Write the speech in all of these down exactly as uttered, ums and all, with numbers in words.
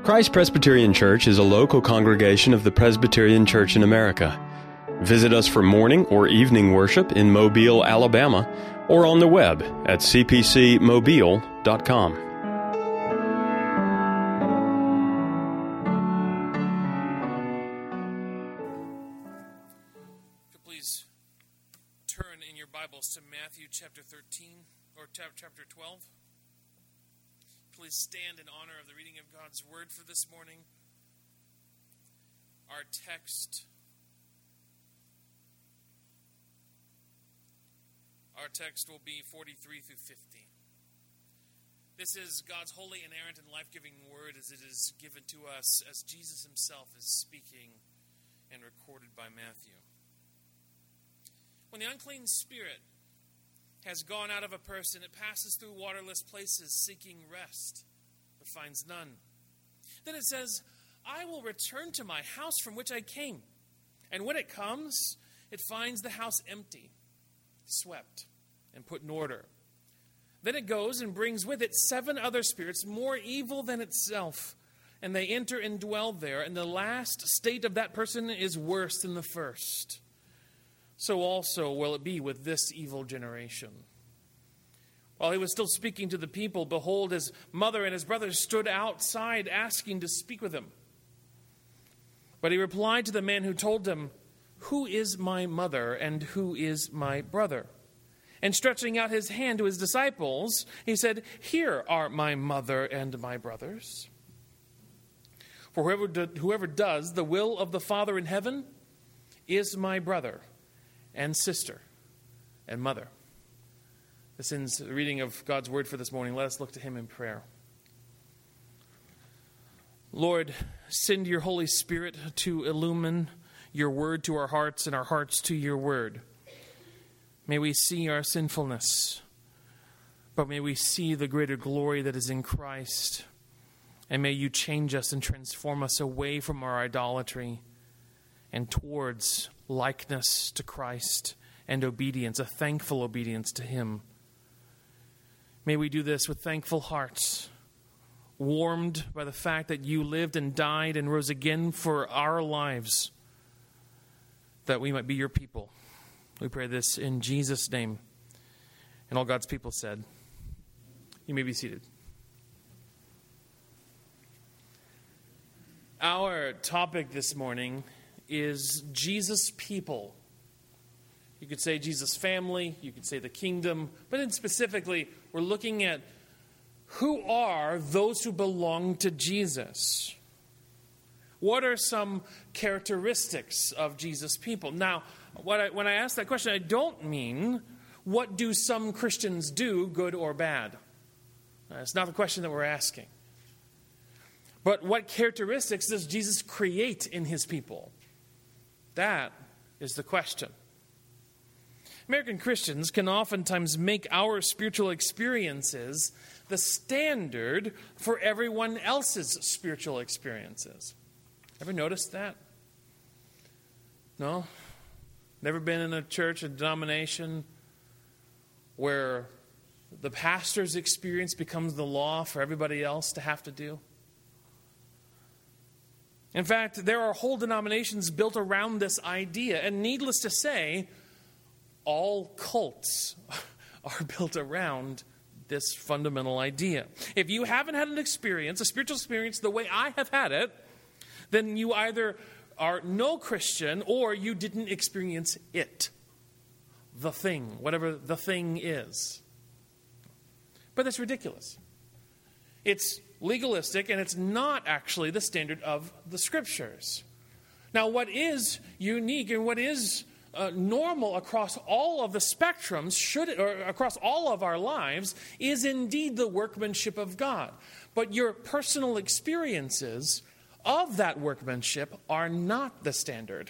Christ Presbyterian Church is a local congregation of the Presbyterian Church in America. Visit us for morning or evening worship in Mobile, Alabama, or on the web at c p c mobile dot com. Please turn in your Bibles to Matthew chapter thirteen, or chapter twelve. Please stand in honor of the reading of God's Word for this morning. Our text, our text will be forty-three through fifty. This is God's holy, inerrant, and life-giving Word as it is given to us as Jesus himself is speaking and recorded by Matthew. When the unclean spirit has gone out of a person, it passes through waterless places seeking rest, but finds none. Then it says, I will return to my house from which I came. And when it comes, it finds the house empty, swept, and put in order. Then it goes and brings with it seven other spirits more evil than itself, and they enter and dwell there, and the last state of that person is worse than the first. So also will it be with this evil generation. While he was still speaking to the people, behold, his mother and his brothers stood outside asking to speak with him. But he replied to the man who told him, Who is my mother and who is my brother? And stretching out his hand to his disciples, he said, Here are my mother and my brothers. For whoever, do, whoever does the will of the Father in heaven is my brother and sister and mother. This ends the reading of God's Word for this morning. Let us look to him in prayer. Lord, send your Holy Spirit to illumine your word to our hearts and our hearts to your word. May we see our sinfulness, but may we see the greater glory that is in Christ. And may you change us and transform us away from our idolatry and towards likeness to Christ and obedience, a thankful obedience to him. May we do this with thankful hearts, warmed by the fact that you lived and died and rose again for our lives, that we might be your people. We pray this in Jesus' name. And all God's people said, you may be seated. Our topic this morning is Jesus' people. You could say Jesus' family, you could say the kingdom, but then specifically, we're looking at who are those who belong to Jesus. What are some characteristics of Jesus' people? Now, what I, when I ask that question, I don't mean what do some Christians do, good or bad. That's not the question that we're asking. But what characteristics does Jesus create in his people? That is the question. American Christians can oftentimes make our spiritual experiences the standard for everyone else's spiritual experiences. Ever noticed that? No? Never been in a church, a denomination where the pastor's experience becomes the law for everybody else to have to do? In fact, there are whole denominations built around this idea. And needless to say, all cults are built around this fundamental idea. If you haven't had an experience, a spiritual experience, the way I have had it, then you either are no Christian or you didn't experience it. The thing, whatever the thing is. But that's ridiculous. It's legalistic, and it's not actually the standard of the Scriptures. Now, what is unique and what is uh, normal across all of the spectrums, should or across all of our lives, is indeed the workmanship of God. But your personal experiences of that workmanship are not the standard.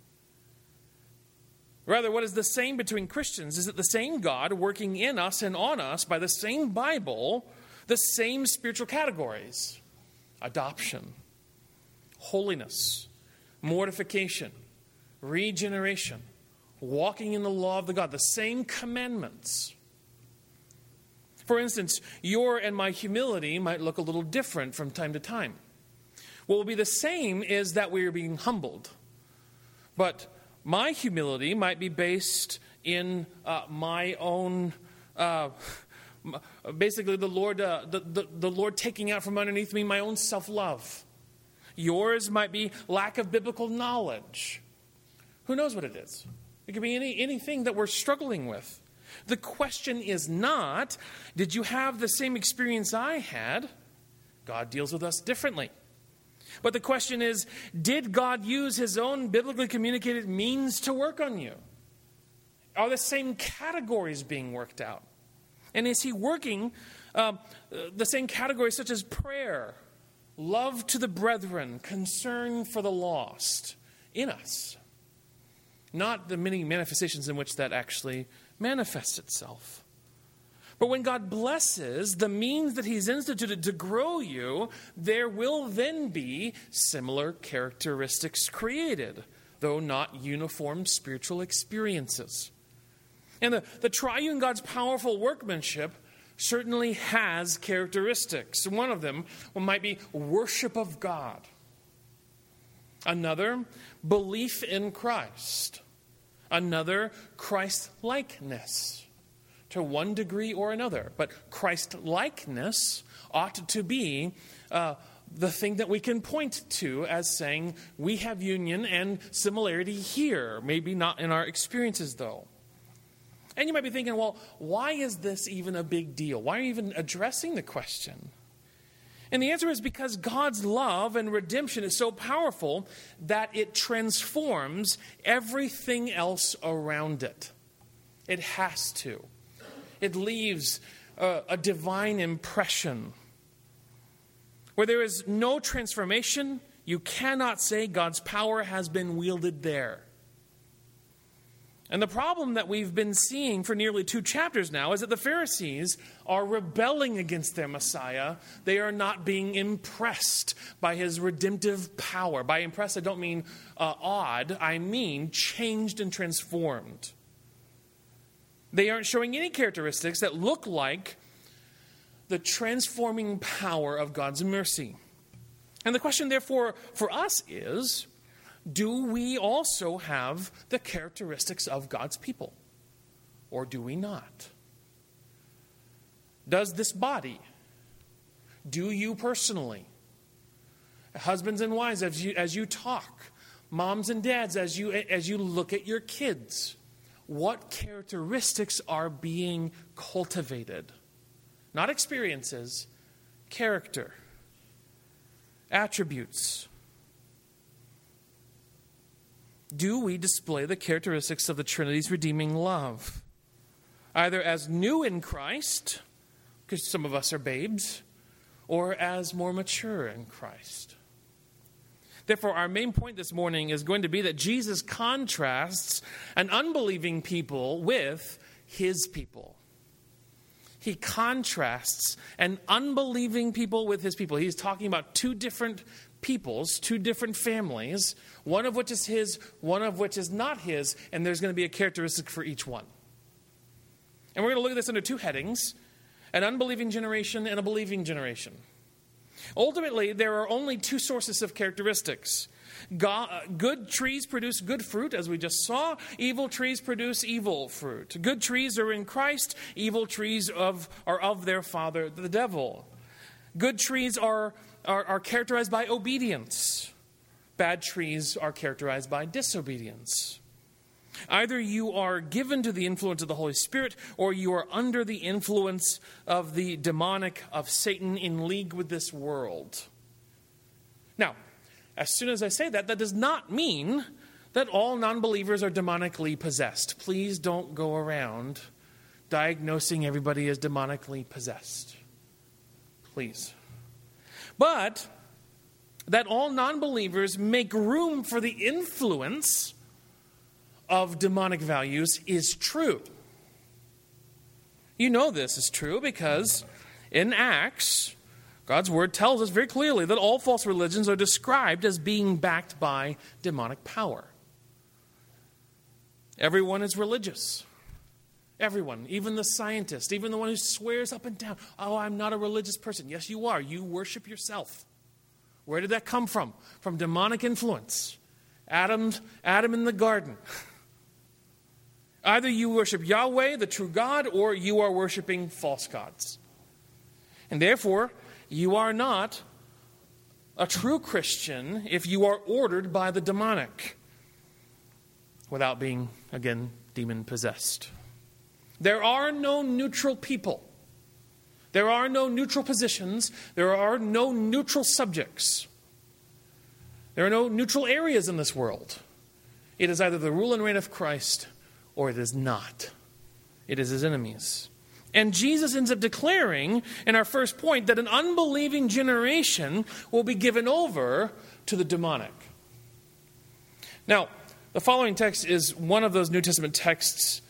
Rather, what is the same between Christians is that the same God working in us and on us by the same Bible, the same spiritual categories: adoption, holiness, mortification, regeneration, walking in the law of the God, the same commandments. For instance, your and my humility might look a little different from time to time. What will be the same is that we are being humbled. But my humility might be based in uh, my own, uh, basically the Lord, uh, the, the, the Lord taking out from underneath me my own self-love. Yours might be lack of biblical knowledge. Who knows what it is? It could be any anything that we're struggling with. The question is not, did you have the same experience I had? God deals with us differently. But the question is, did God use his own biblically communicated means to work on you? Are the same categories being worked out? And is he working uh, the same categories such as prayer, love to the brethren, concern for the lost in us? Not the many manifestations in which that actually manifests itself. But when God blesses the means that he's instituted to grow you, there will then be similar characteristics created, though not uniform spiritual experiences. And the, the triune God's powerful workmanship certainly has characteristics. One of them might be worship of God. Another, belief in Christ. Another, Christ-likeness. To one degree or another. But Christ-likeness ought to be uh, the thing that we can point to as saying we have union and similarity here. Maybe not in our experiences, though. And you might be thinking, well, why is this even a big deal? Why are you even addressing the question? And the answer is because God's love and redemption is so powerful that it transforms everything else around it. It has to. It leaves a, a divine impression. Where there is no transformation, you cannot say God's power has been wielded there. And the problem that we've been seeing for nearly two chapters now is that the Pharisees are rebelling against their Messiah. They are not being impressed by his redemptive power. By impressed, I don't mean uh, awed. I mean changed and transformed. They aren't showing any characteristics that look like the transforming power of God's mercy. And the question, therefore, for us is, do we also have the characteristics of God's people? Or do we not? Does this body, do you personally, husbands and wives, as you, as you talk, moms and dads, as you, as you look at your kids, what characteristics are being cultivated? Not experiences, character, attributes. Do we display the characteristics of the Trinity's redeeming love? Either as new in Christ, because some of us are babes, or as more mature in Christ. Therefore, our main point this morning is going to be that Jesus contrasts an unbelieving people with his people. He contrasts an unbelieving people with his people. He's talking about two different peoples, two different families, one of which is his, one of which is not his, and there's going to be a characteristic for each one. And we're going to look at this under two headings, an unbelieving generation and a believing generation. Ultimately, there are only two sources of characteristics. God, good trees produce good fruit, as we just saw. Evil trees produce evil fruit. Good trees are in Christ. Evil trees of, are of their father, the devil. Good trees are, are, are characterized by obedience. Bad trees are characterized by disobedience. Either you are given to the influence of the Holy Spirit, or you are under the influence of the demonic, of Satan, in league with this world. Now, as soon as I say that, that does not mean that all non-believers are demonically possessed. Please don't go around diagnosing everybody as demonically possessed. Please. But that all non-believers make room for the influence of demonic values is true. You know this is true because in Acts, God's word tells us very clearly that all false religions are described as being backed by demonic power. Everyone is religious. Everyone, even the scientist, even the one who swears up and down, oh, I'm not a religious person. Yes, you are. You worship yourself. Where did that come from? From demonic influence. Adam, Adam in the garden. Either you worship Yahweh, the true God, or you are worshiping false gods. And therefore, you are not a true Christian if you are ordered by the demonic without being, again, demon-possessed. There are no neutral people. There are no neutral positions. There are no neutral subjects. There are no neutral areas in this world. It is either the rule and reign of Christ or it is not. It is his enemies. And Jesus ends up declaring in our first point that an unbelieving generation will be given over to the demonic. Now, the following text is one of those New Testament texts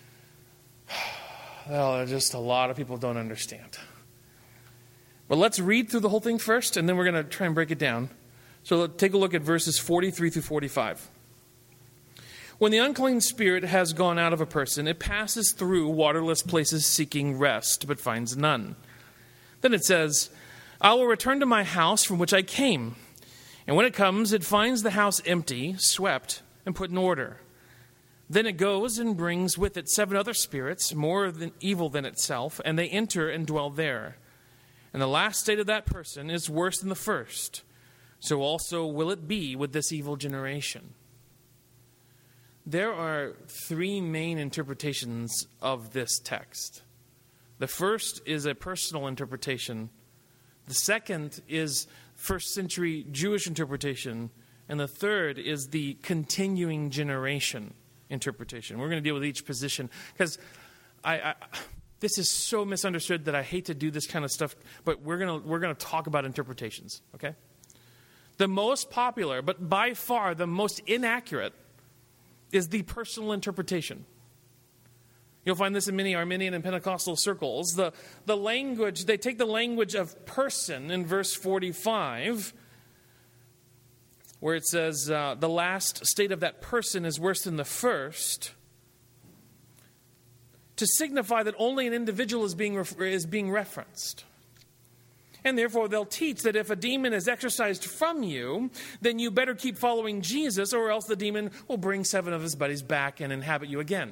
well, just a lot of people don't understand. But let's read through the whole thing first, and then we're going to try and break it down. So let's take a look at verses forty-three through forty-five. When the unclean spirit has gone out of a person, it passes through waterless places seeking rest, but finds none. Then it says, I will return to my house from which I came. And when it comes, it finds the house empty, swept, and put in order. Then it goes and brings with it seven other spirits, more than evil than itself, and they enter and dwell there. And the last state of that person is worse than the first. So also will it be with this evil generation. There are three main interpretations of this text. The first is a personal interpretation. The second is first century Jewish interpretation. And the third is the continuing generation interpretation. We're going to deal with each position because I, I this is so misunderstood that I hate to do this kind of stuff, but we're going to we're going to talk about interpretations, okay? The most popular, but by far the most inaccurate, is the personal interpretation. You'll find this in many Arminian and Pentecostal circles. The, the language, they take the language of person in verse forty-five, where it says uh, the last state of that person is worse than the first, to signify that only an individual is being ref- is being referenced. And therefore, they'll teach that if a demon is exorcised from you, then you better keep following Jesus, or else the demon will bring seven of his buddies back and inhabit you again.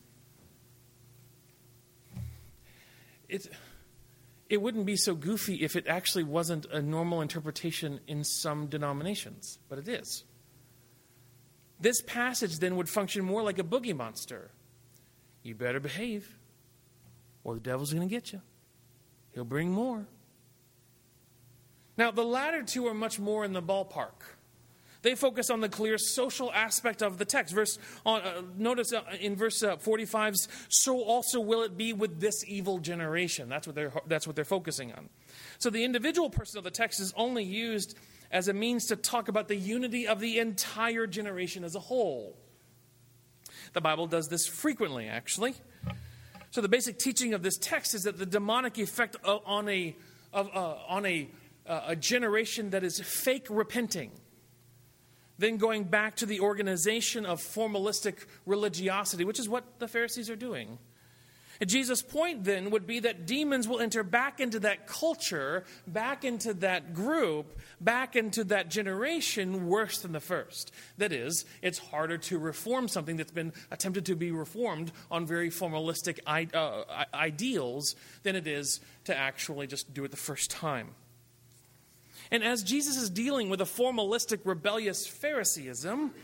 It, it wouldn't be so goofy if it actually wasn't a normal interpretation in some denominations, but it is. This passage then would function more like a boogie monster. You better behave, or the devil's going to get you. He'll bring more. Now, the latter two are much more in the ballpark. They focus on the clear social aspect of the text. Verse, on, uh, notice uh, in verse uh, forty-five, so also will it be with this evil generation. That's what they're that's what they're focusing on. So the individual person of the text is only used as a means to talk about the unity of the entire generation as a whole. The Bible does this frequently, actually. So the basic teaching of this text is that the demonic effect on a of uh, on a Uh, a generation that is fake repenting, then going back to the organization of formalistic religiosity, which is what the Pharisees are doing. And Jesus' point then would be that demons will enter back into that culture, back into that group, back into that generation worse than the first. That is, it's harder to reform something that's been attempted to be reformed on very formalistic I- uh, ideals than it is to actually just do it the first time. And as Jesus is dealing with a formalistic, rebellious Phariseeism,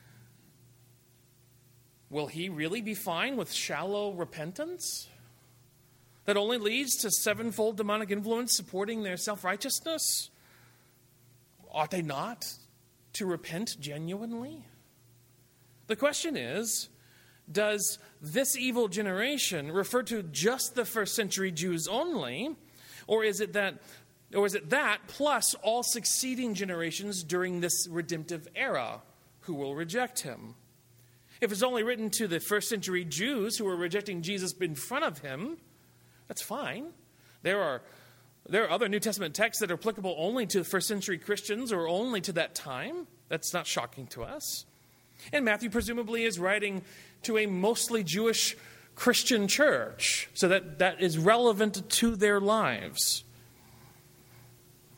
will he really be fine with shallow repentance that only leads to sevenfold demonic influence supporting their self-righteousness? Ought they not to repent genuinely? The question is, does this evil generation refer to just the first century Jews only, or is it that Or is it that plus all succeeding generations during this redemptive era who will reject him? If it's only written to the first century Jews who were rejecting Jesus in front of him, that's fine. There are, there are other New Testament texts that are applicable only to first century Christians or only to that time. That's not shocking to us. And Matthew presumably is writing to a mostly Jewish Christian church, so that that is relevant to their lives.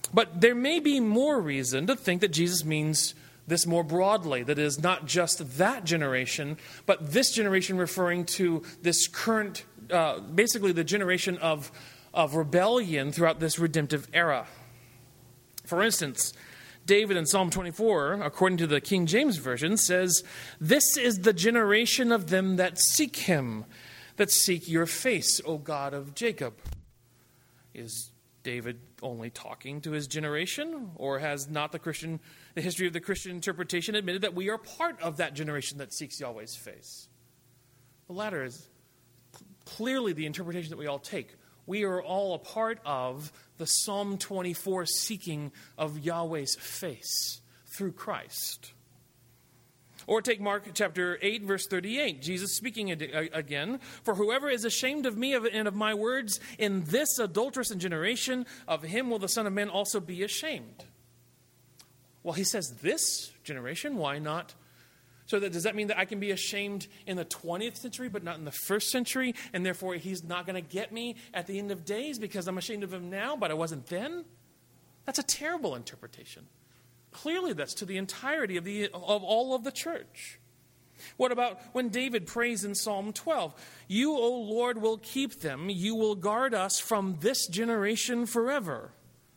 But there may be more reason to think that Jesus means this more broadly, that it is not just that generation, but this generation referring to this current, uh, basically the generation of, of rebellion throughout this redemptive era. For instance, David in Psalm twenty-four, according to the King James Version, says, "This is the generation of them that seek him, that seek your face, O God of Jacob." Is David only talking to his generation, or has not the Christian, the history of the Christian interpretation admitted that we are part of that generation that seeks Yahweh's face? The latter is clearly the interpretation that we all take. We are all a part of the Psalm twenty-four seeking of Yahweh's face through Christ. Or take Mark chapter eight, verse thirty-eight. Jesus speaking again, "For whoever is ashamed of me and of my words in this adulterous generation, of him will the Son of Man also be ashamed." Well, he says this generation, why not? So that, does that mean that I can be ashamed in the twentieth century but not in the first century, and therefore he's not going to get me at the end of days because I'm ashamed of him now but I wasn't then? That's a terrible interpretation. Clearly that's to the entirety of, the, of all of the church. What about when David prays in Psalm twelve? "You, O Lord, will keep them. You will guard us from this generation forever."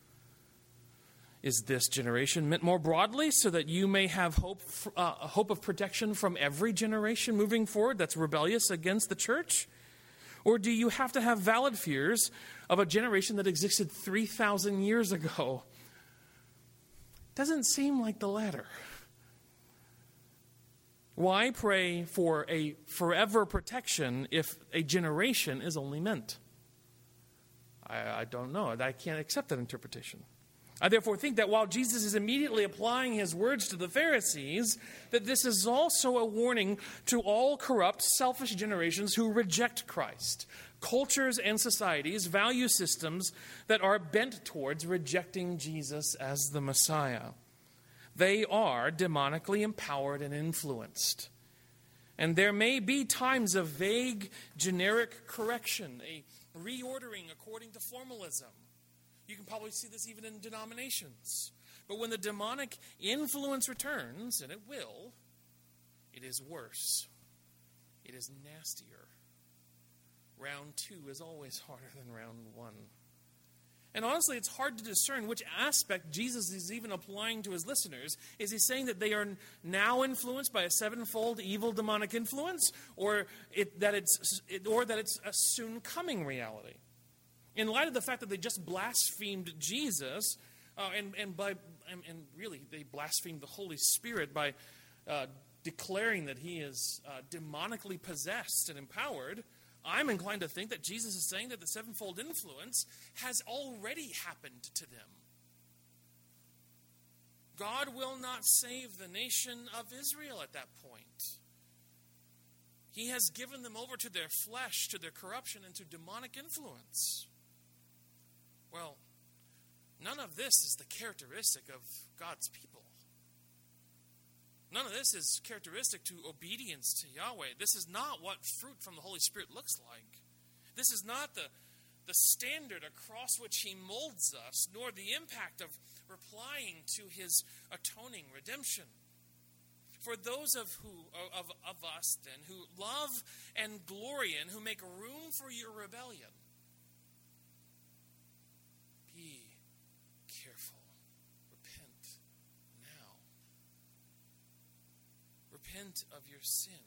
Is this generation meant more broadly so that you may have hope, uh, a hope of protection from every generation moving forward that's rebellious against the church? Or do you have to have valid fears of a generation that existed three thousand years ago? Doesn't seem like the latter. Why pray for a forever protection if a generation is only meant? I, I don't know. I can't accept that interpretation. I therefore think that while Jesus is immediately applying his words to the Pharisees, that this is also a warning to all corrupt, selfish generations who reject Christ, cultures and societies, value systems that are bent towards rejecting Jesus as the Messiah. They are demonically empowered and influenced. And there may be times of vague, generic correction, a reordering according to formalism. You can probably see this even in denominations. But when the demonic influence returns, and it will, it is worse. It is nastier. Round two is always harder than round one. And honestly, it's hard to discern which aspect Jesus is even applying to his listeners. Is he saying that they are now influenced by a sevenfold evil demonic influence, or it, that it's or that it's a soon coming reality? In light of the fact that they just blasphemed Jesus, uh, and and by and, and really they blasphemed the Holy Spirit by uh, declaring that he is uh, demonically possessed and empowered, I'm inclined to think that Jesus is saying that the sevenfold influence has already happened to them. God will not save the nation of Israel at that point. He has given them over to their flesh, to their corruption, and to demonic influence. Well, none of this is the characteristic of God's people. None of this is characteristic to obedience to Yahweh. This is not what fruit from the Holy Spirit looks like. This is not the, the standard across which he molds us, nor the impact of replying to his atoning redemption. For those of who of, of us, then, who love and glory in, who make room for your rebellion, repent of your sin.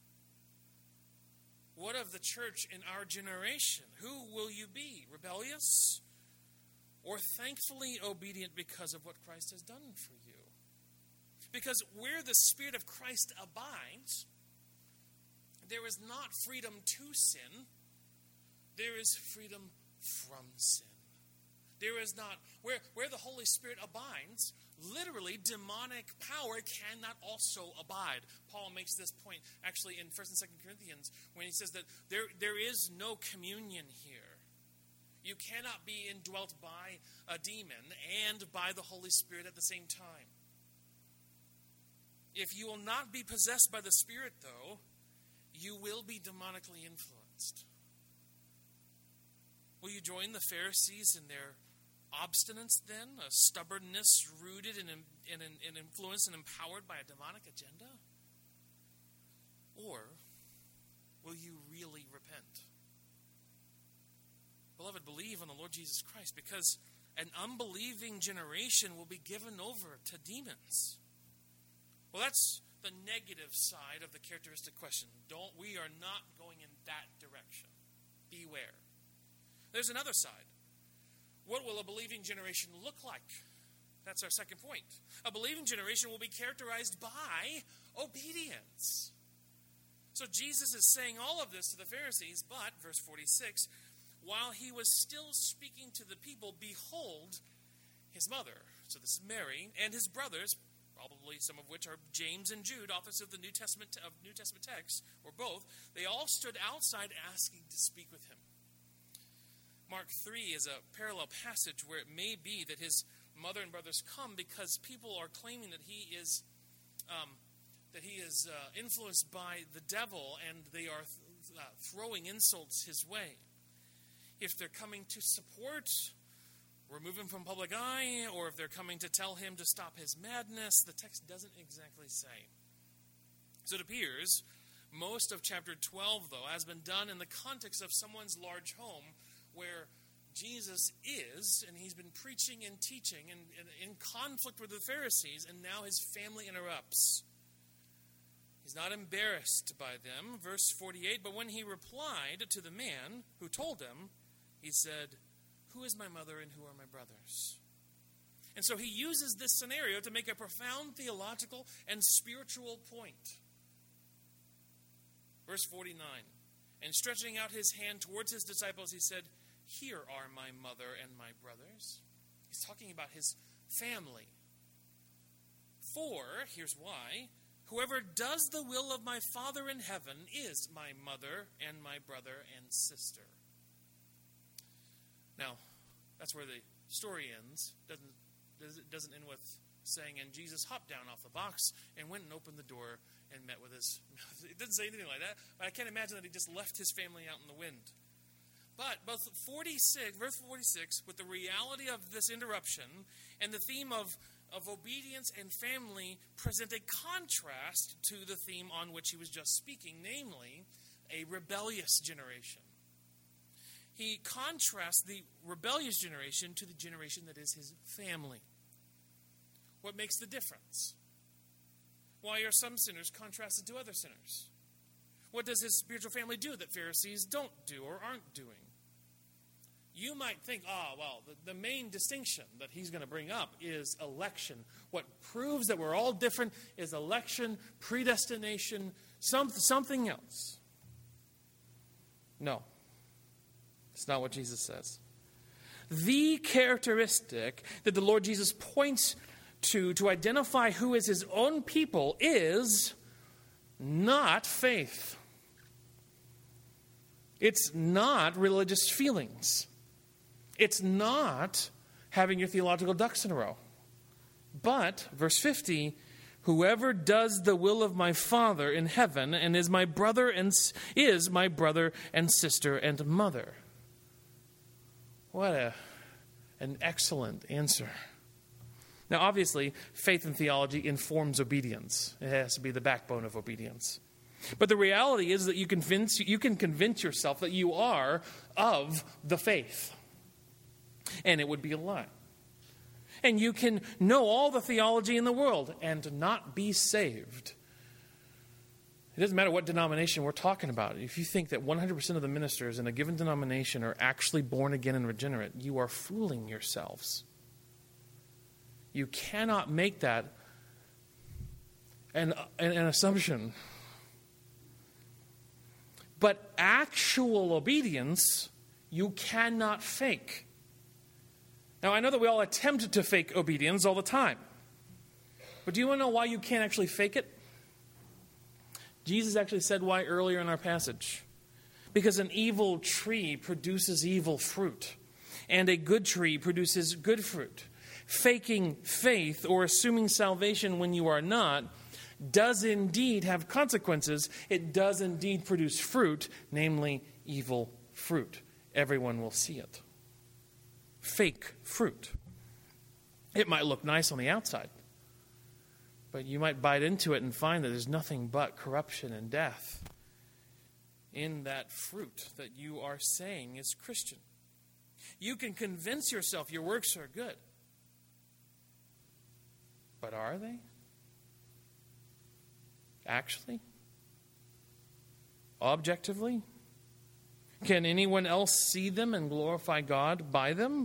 What of the church in our generation? Who will you be? Rebellious or thankfully obedient because of what Christ has done for you? Because where the Spirit of Christ abides, there is not freedom to sin. There is freedom from sin. There is not, where, where the Holy Spirit abides, literally demonic power cannot also abide. Paul makes this point actually in First and Second Corinthians when he says that there, there is no communion here. You cannot be indwelt by a demon and by the Holy Spirit at the same time. If you will not be possessed by the Spirit, though, you will be demonically influenced. Will you join the Pharisees in their obstinance then, a stubbornness rooted and, and, and influenced and empowered by a demonic agenda? Or will you really repent? Beloved, believe on the Lord Jesus Christ, because an unbelieving generation will be given over to demons. Well, that's the negative side of the characteristic question. Don't we are not going in that direction. Beware. There's another side. What will a believing generation look like? That's our second point. A believing generation will be characterized by obedience. So Jesus is saying all of this to the Pharisees, but, verse forty-six, while he was still speaking to the people, behold, his mother, so this is Mary, and his brothers, probably some of which are James and Jude, authors of the New Testament of New Testament texts, or both, they all stood outside asking to speak with him. Mark three is a parallel passage where it may be that his mother and brothers come because people are claiming that he is um, that he is uh, influenced by the devil, and they are th- uh, throwing insults his way. If they're coming to support, remove him from public eye, or if they're coming to tell him to stop his madness, the text doesn't exactly say. So it appears most of chapter twelve, though, has been done in the context of someone's large home where Jesus is, and he's been preaching and teaching and, and in conflict with the Pharisees, and now his family interrupts. He's not embarrassed by them. Verse forty-eight, but when he replied to the man who told him, he said, who is my mother and who are my brothers? And so he uses this scenario to make a profound theological and spiritual point. Verse forty-nine, and stretching out his hand towards his disciples, he said, here are my mother and my brothers. He's talking about his family. For, here's why, whoever does the will of my Father in heaven is my mother and my brother and sister. Now, that's where the story ends. Doesn't, it doesn't end with saying, and Jesus hopped down off the box and went and opened the door and met with his... It doesn't say anything like that, but I can't imagine that he just left his family out in the wind. But both forty-six, verse forty-six, with the reality of this interruption and the theme of, of obedience and family present a contrast to the theme on which he was just speaking, namely, a rebellious generation. He contrasts the rebellious generation to the generation that is his family. What makes the difference? Why are some sinners contrasted to other sinners? What does his spiritual family do that Pharisees don't do or aren't doing? You might think, ah, oh, well, the, the main distinction that he's going to bring up is election. What proves that we're all different is election, predestination, some, something else. No. It's not what Jesus says. The characteristic that the Lord Jesus points to to identify who is his own people is not faith. It's not religious feelings. It's not having your theological ducks in a row. But, verse fifty, whoever does the will of my Father in heaven and is my brother and is my brother and sister and mother. What a, an excellent answer. Now, obviously, faith and theology informs obedience. It has to be the backbone of obedience. But the reality is that you, convince, you can convince yourself that you are of the faith. And it would be a lie. And you can know all the theology in the world and not be saved. It doesn't matter what denomination we're talking about. If you think that one hundred percent of the ministers in a given denomination are actually born again and regenerate, you are fooling yourselves. You cannot make that an, an, an assumption. But actual obedience, you cannot fake. Now, I know that we all attempt to fake obedience all the time. But do you want to know why you can't actually fake it? Jesus actually said why earlier in our passage. Because an evil tree produces evil fruit, and a good tree produces good fruit. Faking faith or assuming salvation when you are not does indeed have consequences. It does indeed produce fruit, namely evil fruit. Everyone will see it. fake fruit. It might look nice on the outside, but you might bite into it and find that there's nothing but corruption and death in that fruit that you are saying is Christian. You can convince yourself your works are good, but are they? Actually? Objectively? Can anyone else see them and glorify God by them?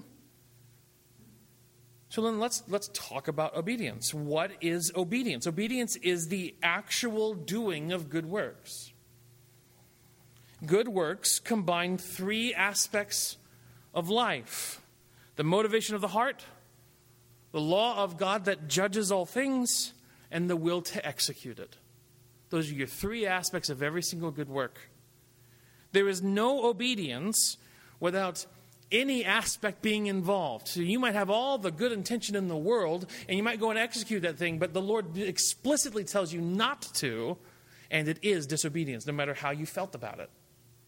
So then let's let's talk about obedience. What is obedience? Obedience is the actual doing of good works. Good works combine three aspects of life: the motivation of the heart, the law of God that judges all things, and the will to execute it. Those are your three aspects of every single good work. There is no obedience without any aspect being involved. So you might have all the good intention in the world, and you might go and execute that thing, but the Lord explicitly tells you not to, and it is disobedience, no matter how you felt about it.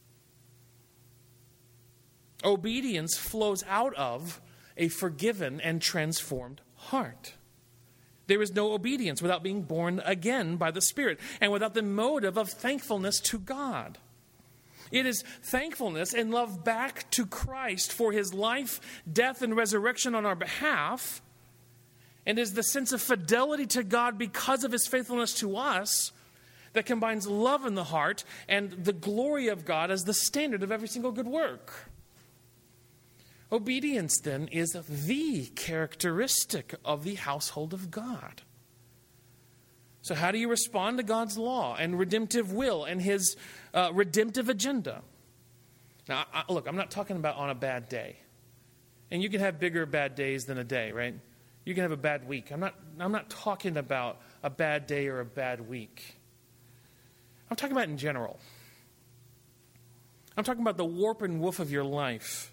Obedience flows out of a forgiven and transformed heart. There is no obedience without being born again by the Spirit and without the motive of thankfulness to God. It is thankfulness and love back to Christ for his life, death, and resurrection on our behalf, and is the sense of fidelity to God because of his faithfulness to us that combines love in the heart and the glory of God as the standard of every single good work. Obedience, then, is the characteristic of the household of God. So how do you respond to God's law and redemptive will and his uh, redemptive agenda? Now, I, look, I'm not talking about on a bad day. And you can have bigger bad days than a day, right? You can have a bad week. I'm not, I'm not talking about a bad day or a bad week. I'm talking about in general. I'm talking about the warp and woof of your life.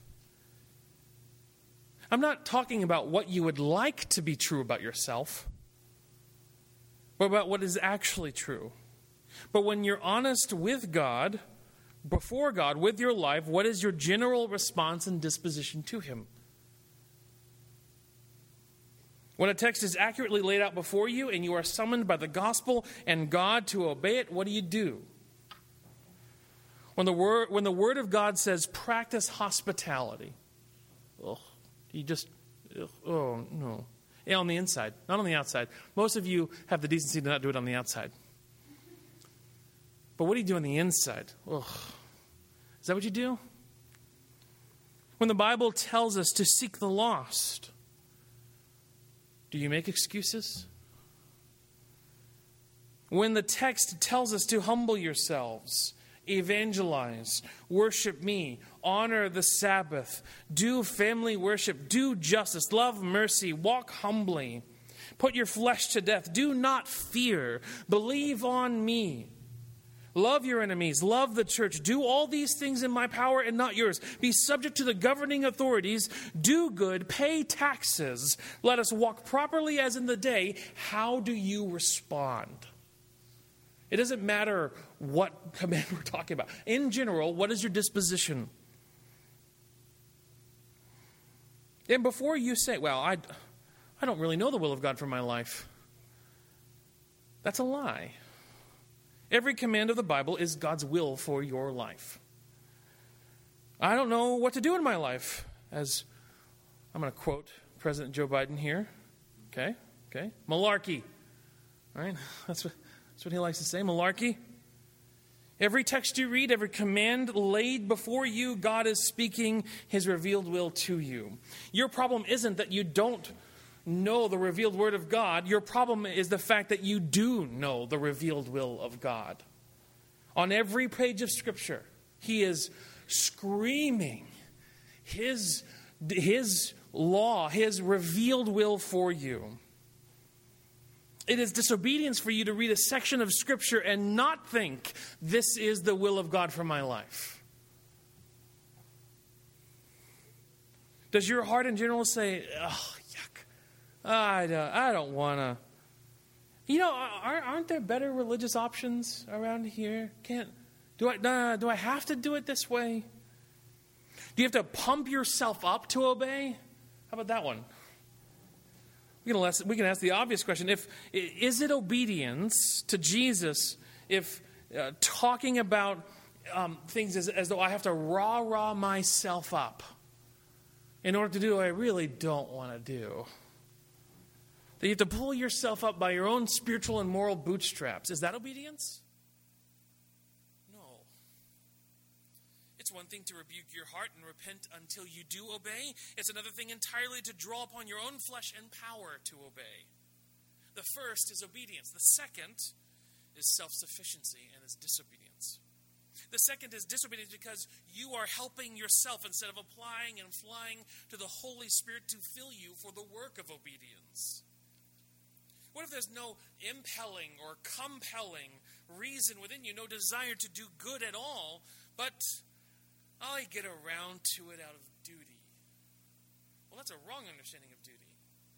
I'm not talking about what you would like to be true about yourself, but about what is actually true. But when you're honest with God, before God, with your life, what is your general response and disposition to him? When a text is accurately laid out before you and you are summoned by the gospel and God to obey it, what do you do? When the word, when the word of God says, practice hospitality, ugh. You just, oh, no. Yeah, on the inside, not on the outside. Most of you have the decency to not do it on the outside. But what do you do on the inside? Ugh. Is that what you do? When the Bible tells us to seek the lost, do you make excuses? When the text tells us to humble yourselves, evangelize, worship me, honor the Sabbath, do family worship, do justice, love mercy, walk humbly, put your flesh to death, do not fear, believe on me, love your enemies, love the church, do all these things in my power and not yours, be subject to the governing authorities, do good, pay taxes, let us walk properly as in the day. How do you respond? It doesn't matter what command we're talking about. In general, what is your disposition? And before you say, well, I, I don't really know the will of God for my life, that's a lie. Every command of the Bible is God's will for your life. I don't know what to do in my life, as I'm going to quote President Joe Biden here. Okay, okay. Malarkey. All right, that's what... That's what he likes to say, malarkey. Every text you read, every command laid before you, God is speaking his revealed will to you. Your problem isn't that you don't know the revealed word of God. Your problem is the fact that you do know the revealed will of God. On every page of Scripture, he is screaming his, his law, his revealed will for you. It is disobedience for you to read a section of Scripture and not think, this is the will of God for my life. Does your heart in general say, oh, yuck, I don't, I don't want to. You know, aren't there better religious options around here? Can't, do I, uh, do I have to do it this way? Do you have to pump yourself up to obey? How about that one? We can ask, we can ask the obvious question. If, is it obedience to Jesus if uh, talking about um, things as, as though I have to rah-rah myself up in order to do what I really don't want to do? That you have to pull yourself up by your own spiritual and moral bootstraps. Is that obedience? No. It's one thing to rebuke your heart and repent until you do obey. It's another thing entirely to draw upon your own flesh and power to obey. The first is obedience. The second is self-sufficiency and is disobedience. The second is disobedience because you are helping yourself instead of applying and flying to the Holy Spirit to fill you for the work of obedience. What if there's no impelling or compelling reason within you, no desire to do good at all, but I get around to it out of duty? Well, that's a wrong understanding of duty.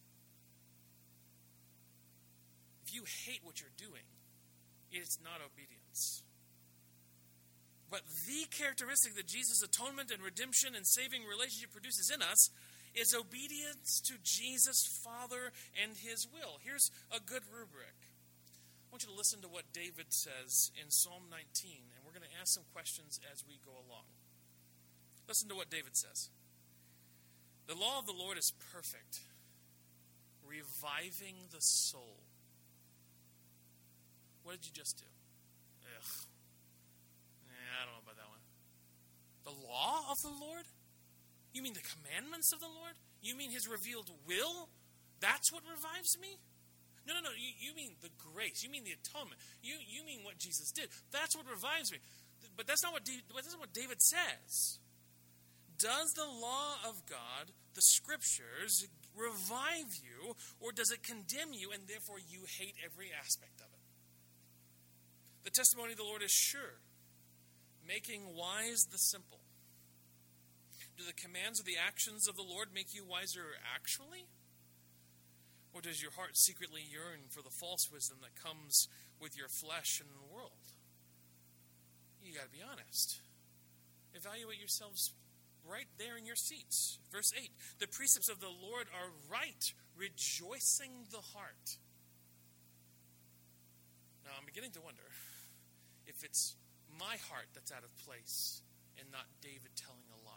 If you hate what you're doing, it's not obedience. But the characteristic that Jesus' atonement and redemption and saving relationship produces in us is obedience to Jesus' Father and His will. Here's a good rubric. I want you to listen to what David says in Psalm nineteen, and we're going to ask some questions as we go along. Listen to what David says. The law of the Lord is perfect, reviving the soul. What did you just do? Ugh. Nah, I don't know about that one. The law of the Lord? You mean the commandments of the Lord? You mean His revealed will? That's what revives me? No, no, no. You, you mean the grace. You mean the atonement. You, you mean what Jesus did. That's what revives me. But that's not what, that's not what David says. Does the law of God, the Scriptures, revive you, or does it condemn you, and therefore you hate every aspect of it? The testimony of the Lord is sure, making wise the simple. Do the commands or the actions of the Lord make you wiser actually? Or does your heart secretly yearn for the false wisdom that comes with your flesh and the world? You got to be honest. Evaluate yourselves right there in your seats. Verse eight, the precepts of the Lord are right, rejoicing the heart. Now I'm beginning to wonder if it's my heart that's out of place and not David telling a lie.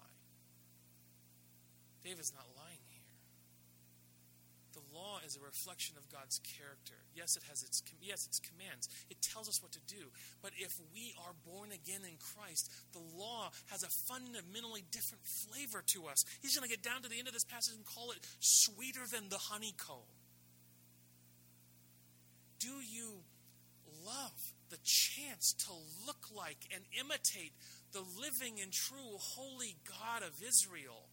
David's not lying here. The law is a reflection of God's character. Yes, it has its yes, its commands. It tells us what to do. But if we are born again in Christ, the law has a fundamentally different flavor to us. He's going to get down to the end of this passage and call it sweeter than the honeycomb. Do you love the chance to look like and imitate the living and true holy God of Israel?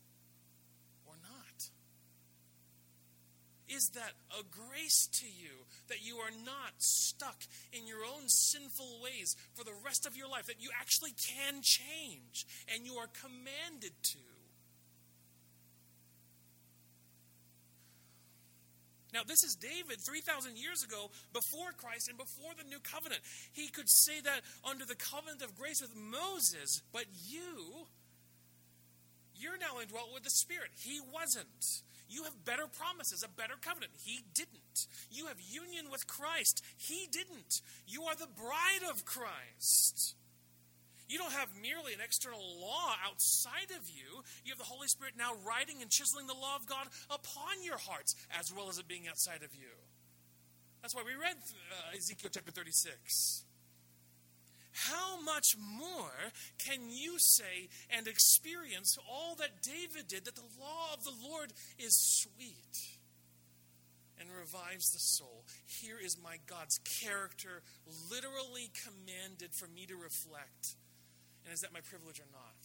Is that a grace to you that you are not stuck in your own sinful ways for the rest of your life, that you actually can change and you are commanded to? Now, this is David three thousand years ago, before Christ and before the new covenant. He could say that under the covenant of grace with Moses, but you, you're now indwelt with the Spirit. He wasn't. You have better promises, a better covenant. He didn't. You have union with Christ. He didn't. You are the bride of Christ. You don't have merely an external law outside of you. You have the Holy Spirit now writing and chiseling the law of God upon your hearts, as well as it being outside of you. That's why we read uh, Ezekiel chapter thirty-six. How much more can you say and experience all that David did, that the law of the Lord is sweet and revives the soul? Here is my God's character literally commanded for me to reflect. And is that my privilege or not?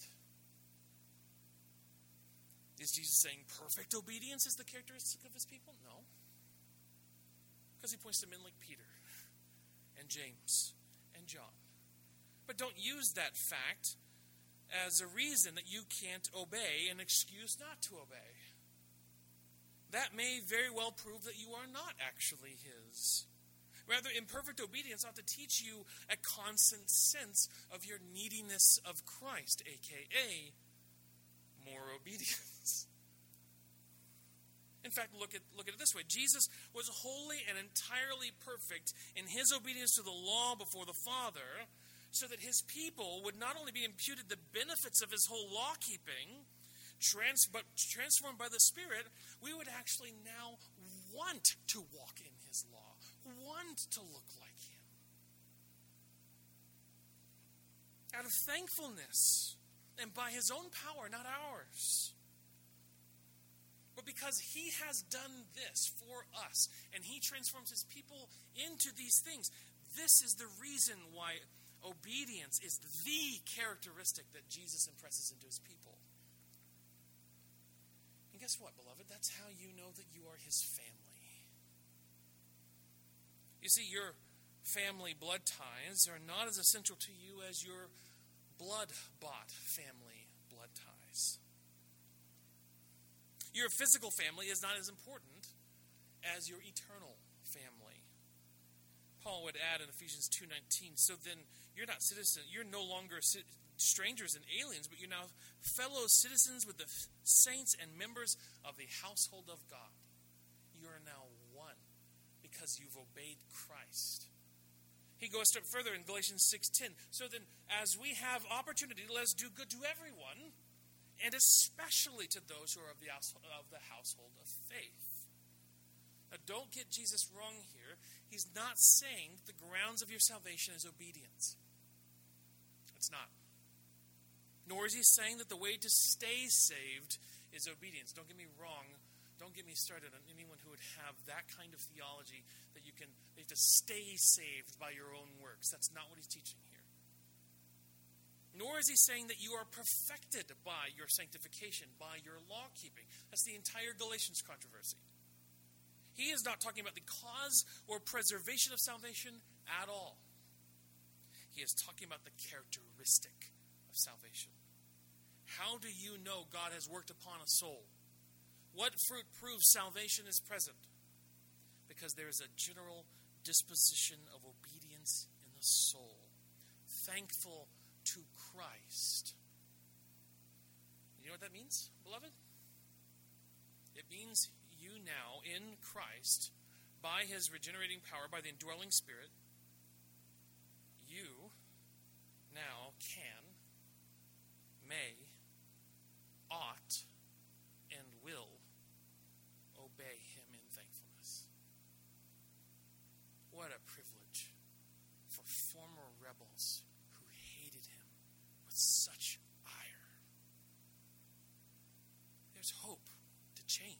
Is Jesus saying perfect obedience is the characteristic of His people? No. Because He points to men like Peter and James and John. But don't use that fact as a reason that you can't obey, an excuse not to obey. That may very well prove that you are not actually His. Rather, imperfect obedience ought to teach you a constant sense of your neediness of Christ, a k a more obedience. In fact, look at look at it this way. Jesus was wholly and entirely perfect in his obedience to the law before the Father, so that his people would not only be imputed the benefits of his whole law-keeping, trans, but transformed by the Spirit, we would actually now want to walk in his law, want to look like him. Out of thankfulness, and by his own power, not ours. But because he has done this for us, and he transforms his people into these things, this is the reason why obedience is the characteristic that Jesus impresses into his people. And guess what, beloved? That's how you know that you are his family. You see, your family blood ties are not as essential to you as your blood-bought family blood ties. Your physical family is not as important as your eternal family. Paul would add in Ephesians two nineteen, so then you're not citizens, you're no longer strangers and aliens, but you're now fellow citizens with the saints and members of the household of God. You are now one because you've obeyed Christ. He goes a step further in Galatians six ten. So then, as we have opportunity, let us do good to everyone, and especially to those who are of the of the household of faith. Now, don't get Jesus wrong here. He's not saying the grounds of your salvation is obedience. It's not. Nor is he saying that the way to stay saved is obedience. Don't get me wrong. Don't get me started on anyone who would have that kind of theology that you can you have to stay saved by your own works. That's not what he's teaching here. Nor is he saying that you are perfected by your sanctification, by your law-keeping. That's the entire Galatians controversy. He is not talking about the cause or preservation of salvation at all. He is talking about the characteristic of salvation. How do you know God has worked upon a soul? What fruit proves salvation is present? Because there is a general disposition of obedience in the soul. Thankful to Christ. You know what that means, beloved? It means you now, in Christ, by his regenerating power, by the indwelling Spirit, you now can, may, ought, and will obey him in thankfulness. What a privilege for former rebels who hated him with such ire. There's hope to change.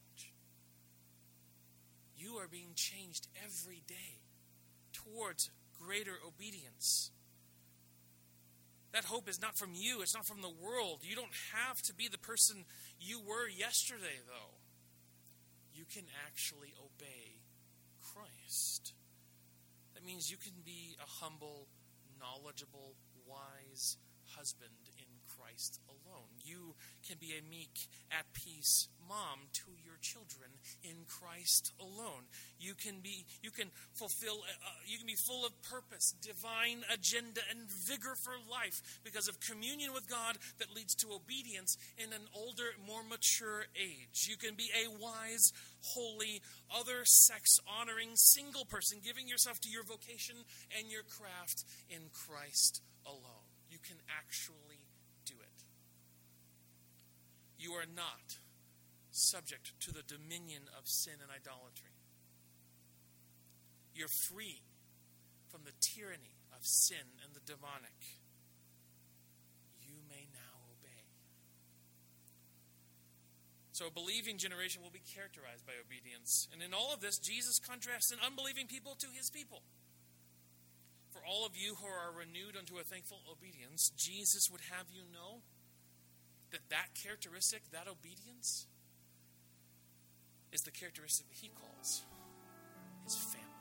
You are being changed every day towards greater obedience. That hope is not from you. It's not from the world. You don't have to be the person you were yesterday, though. You can actually obey Christ. That means you can be a humble, knowledgeable, wise husband in Christ alone. You can be a meek, at peace mom to your children in Christ alone. You can be, you can fulfill, uh, you can be full of purpose, divine agenda, and vigor for life because of communion with God that leads to obedience in an older, more mature age. You can be a wise, holy, other sex honoring single person, giving yourself to your vocation and your craft in Christ alone. You can actually do it. You are not subject to the dominion of sin and idolatry. You're free from the tyranny of sin and the demonic. You may now obey. So a believing generation will be characterized by obedience. And in all of this, Jesus contrasts an unbelieving people to his people. For all of you who are renewed unto a thankful obedience, Jesus would have you know that that characteristic, that obedience, is the characteristic that he calls his family.